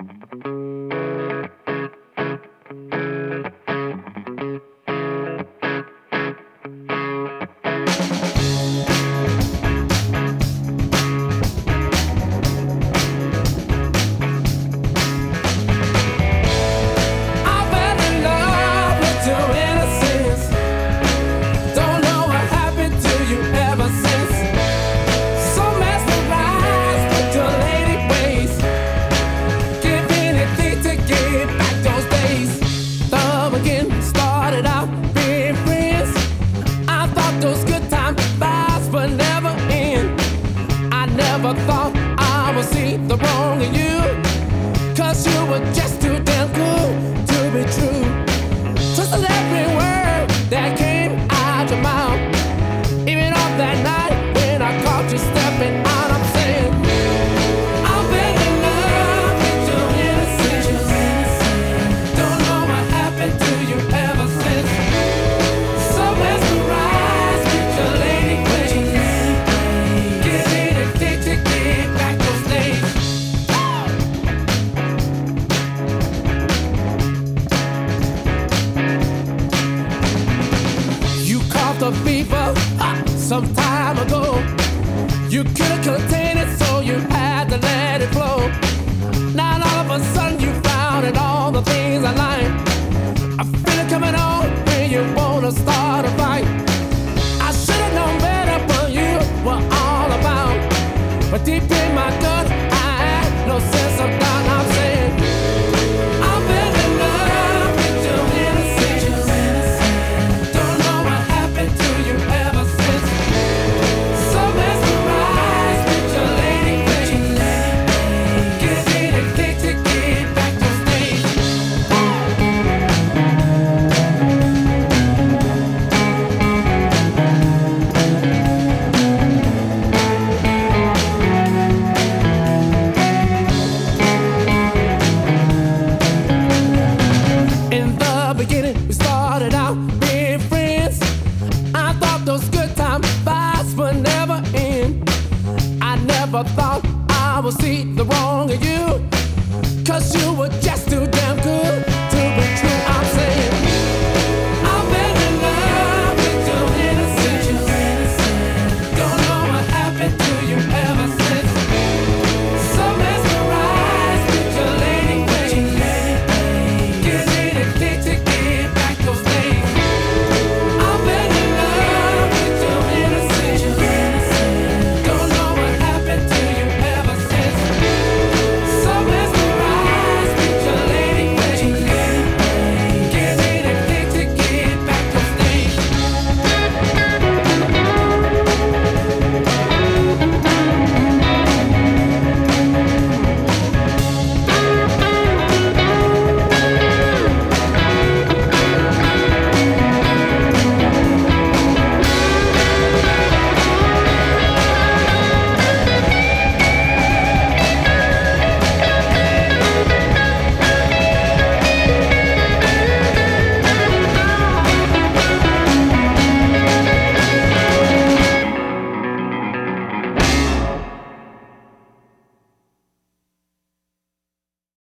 Never thought I would see the wrong in you, 'cause you were just too damn good to be true. Trusted every word that came out your mouth, even on that night when I caught you stepping out. I'm saying I fell in love with your innocence. Don't know what happened to you ever since. So mesmerized with your lady ways, getting addicted, get back those days. You caught the fever some time ago. You couldn't contain it, so you had to let it flow.